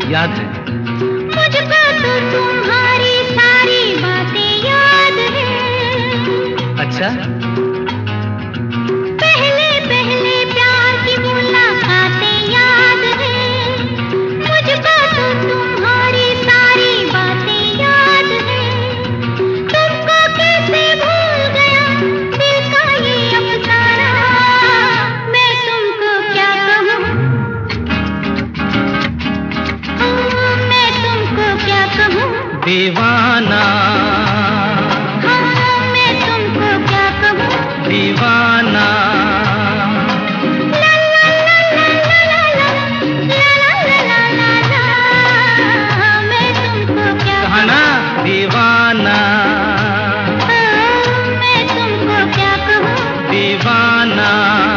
याद है। मुझको तो तुम्हारी सारी बातें याद है। अच्छा, पहले पहले प्यार की मुलाकातें याद है। मुझको तो तुम्हारी सारी बातें याद है। तुमको कैसे भूल गया दिल का ये अफसाना, मैं तुमको क्या कहूँ, मैं तुमको क्या कहूँ दीवाना, हाँ मैं तुमको क्या कहूँ दीवाना। ला ला ला ला ला ला ला ला ला, मैं तुमको क्या कहा ना दीवाना, मैं तुमको क्या कहूँ दीवाना।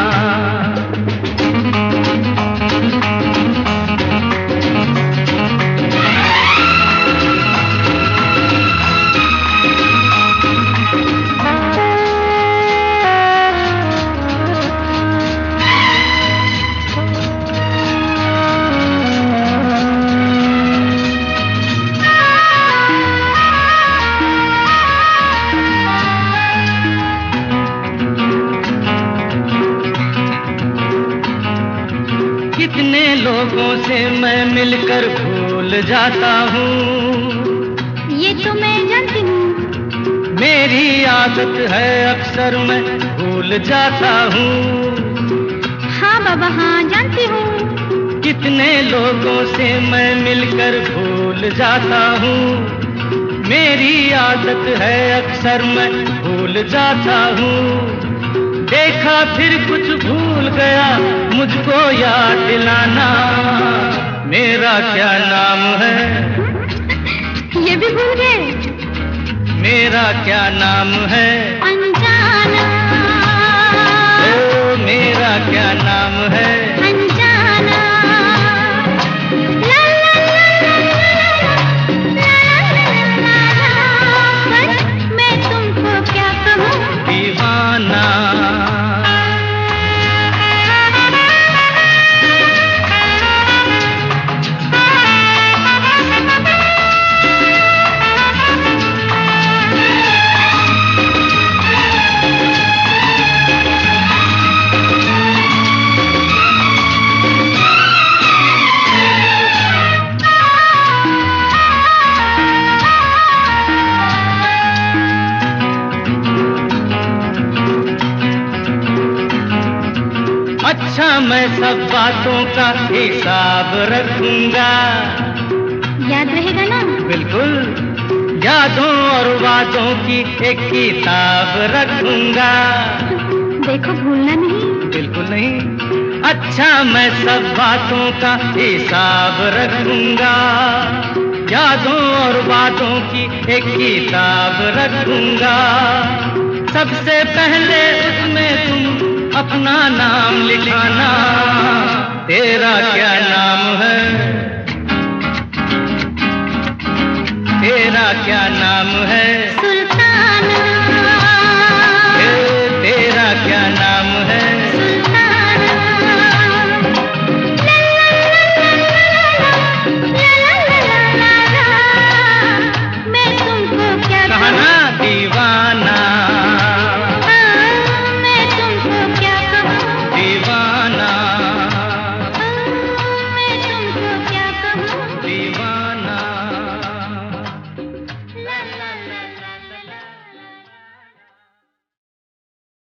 कितने लोगों से मैं मिलकर भूल जाता हूँ, ये तो मैं जानती हूँ। मेरी आदत है अक्सर मैं भूल जाता हूँ। हाँ बाबा हाँ जानती हूँ। कितने लोगों से मैं मिलकर भूल जाता हूँ, मेरी आदत है अक्सर मैं भूल जाता हूँ। देखा फिर कुछ भूल गया, मुझको याद दिलाना, मेरा क्या नाम है, ये भी भूल गए। मेरा क्या नाम है, अनजाना, ओ मेरा क्या नाम है, अनजाना। ला ला ला ला ला ला ला, बस मैं तुमको क्या कहूँ दीवाना। अच्छा मैं सब बातों का हिसाब रखूंगा, याद रहेगा ना। बिल्कुल, यादों और वादों की एक किताब रखूंगा, देखो भूलना नहीं। बिल्कुल नहीं। अच्छा मैं सब बातों का हिसाब रखूंगा, यादों और वादों की एक किताब रखूंगा। सबसे पहले उसमें तुम अपना नाम लिखाना, तेरा क्या नाम है, तेरा क्या नाम है।